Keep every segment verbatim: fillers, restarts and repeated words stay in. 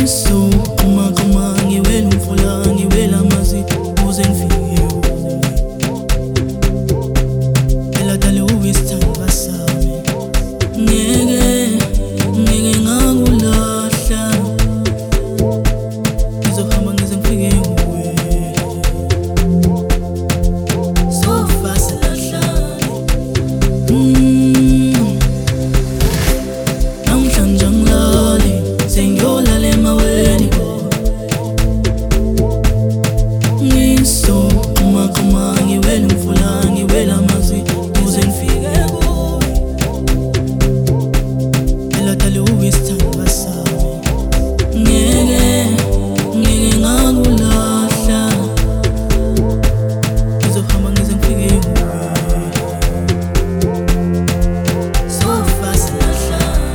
Ngiso uma uma ngiwela umfula ngiwela amazi uze ngifike phela dale uwisithanda sami ngeke ngeke ngakulahla ngizohamba ngize ngifike kuwe so fast lahlani namhlanje ngilale sengiyolala emaweni ngiso uma uma ngiwela umfula ngiwela amazi uze ngifike kuwe phela dale uwisithanda sami ngeke ngeke ngakulahla ngizohamba ngize ngifike kuwe so fast lahlani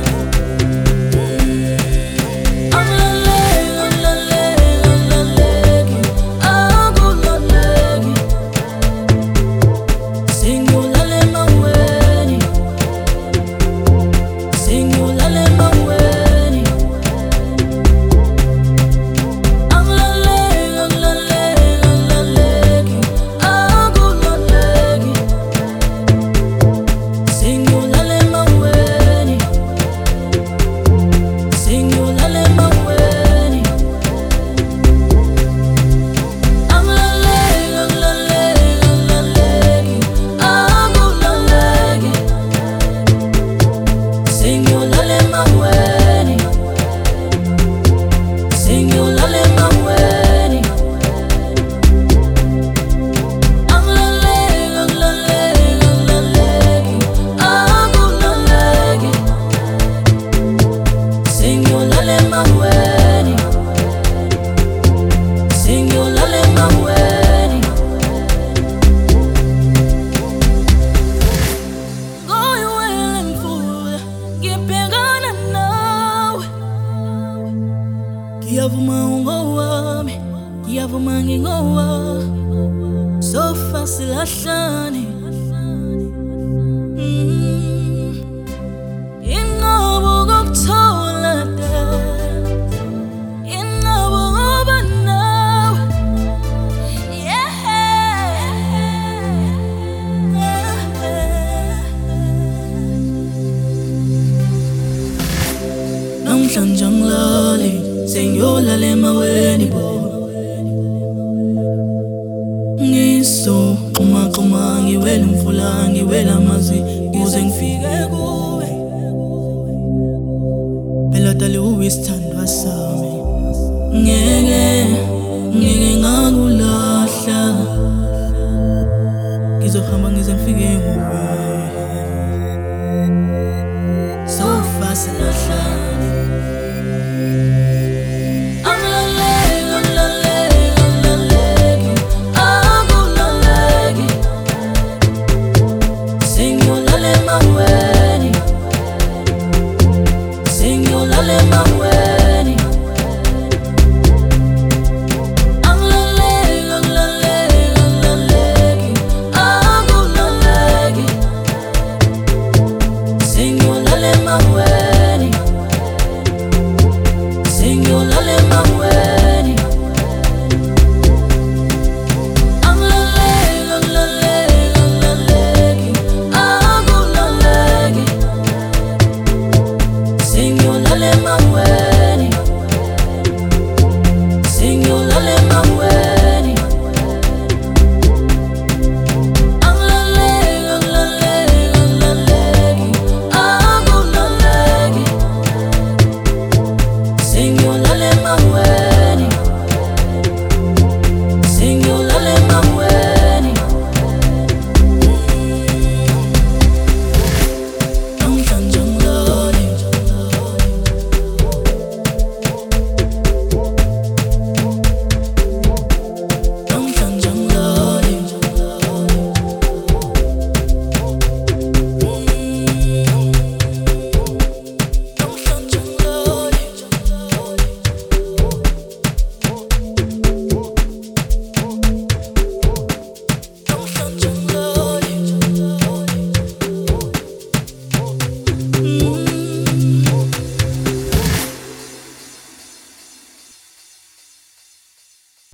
Ngiyavuma ungowami, ngiyavuma ngingowa so fast lahlani inqobo kokuthola inqobo ngoba nawe namhlanje ngilale sengiyolala emaweni bo ngiso uma uma ngiwela umfula ngiwela amazi uze ngifike kuwe phela dale uwisithandwa sami ngeke ngeke ngakulahla ngizohamba ngize ngifike kuwe so fast lahlani